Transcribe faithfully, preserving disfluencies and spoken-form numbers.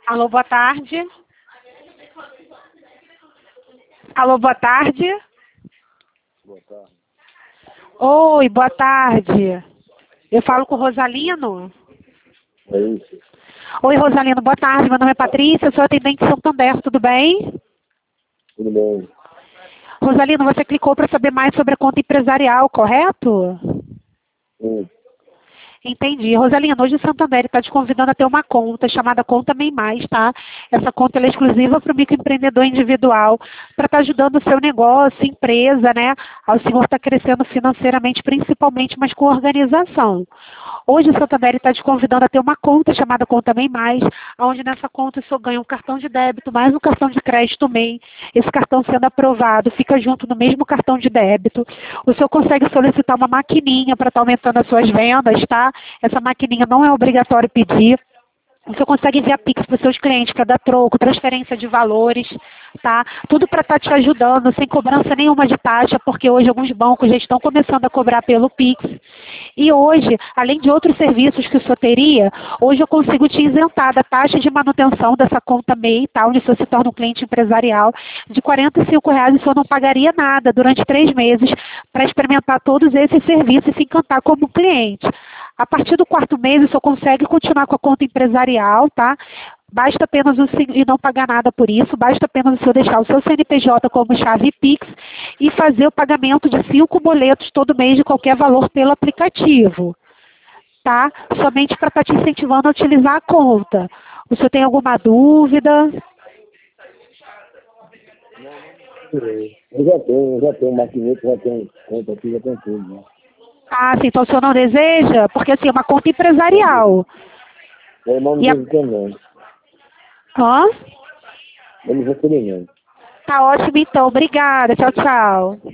Alô, boa tarde. Alô, boa tarde. Boa tarde. Oi, boa tarde. Eu falo com o Rosalino? É isso. Oi, Rosalino, boa tarde. Meu nome é Patrícia, eu sou atendente de Santander, tudo bem? Tudo bem? Rosalino, você clicou para saber mais sobre a conta empresarial, correto? Sim. Entendi. Rosalina, hoje o Santander está te convidando a ter uma conta chamada Conta Bem Mais, tá? Essa conta ela é exclusiva para o microempreendedor individual, para estar ajudando o seu negócio, empresa, né? Ao senhor estar crescendo financeiramente, principalmente, mas com organização. Hoje o Santander está te convidando a ter uma conta chamada Conta Bem Mais, onde nessa conta o senhor ganha um cartão de débito, mais um cartão de crédito M E I. Esse cartão sendo aprovado, fica junto no mesmo cartão de débito. O senhor consegue solicitar uma maquininha para estar aumentando as suas vendas, tá? Essa maquininha não é obrigatório pedir. Você consegue enviar Pix para os seus clientes para dar troco, transferência de valores, tá? Tudo para estar te ajudando, sem cobrança nenhuma de taxa, porque hoje alguns bancos já estão começando a cobrar pelo Pix. E hoje, além de outros serviços que o senhor teria, hoje eu consigo te isentar da taxa de manutenção dessa conta M E I, tá? Onde o senhor se torna um cliente empresarial, de quarenta e cinco reais, o senhor não pagaria nada durante três meses para experimentar todos esses serviços e se encantar como cliente. A partir do quarto mês, o senhor consegue continuar com a conta empresarial, tá? Basta apenas o sen- e não pagar nada por isso, basta apenas o senhor deixar o seu C N P J como chave Pix e fazer o pagamento de cinco boletos todo mês de qualquer valor pelo aplicativo, tá? Somente para estar te incentivando a utilizar a conta. O senhor tem alguma dúvida? Eu já tenho, eu já tenho maquinete, já tenho conta aqui, já tenho tudo, né? Ah, sim, então o senhor não deseja? Porque assim, é uma conta empresarial. Eu não E a... desejo também. Hã? Vamos requerimento. Tá ótimo então, obrigada, tchau, tchau.